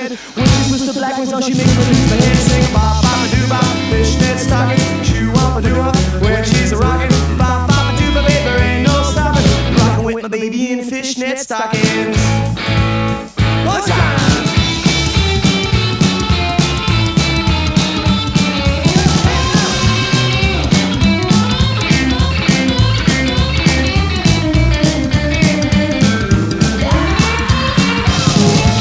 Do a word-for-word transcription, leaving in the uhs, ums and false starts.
head. When she puts the black ones on, she makes me lose my head. Sing bop, bop, a doo bop, fishnet stocking, shoo wop, a doo wop.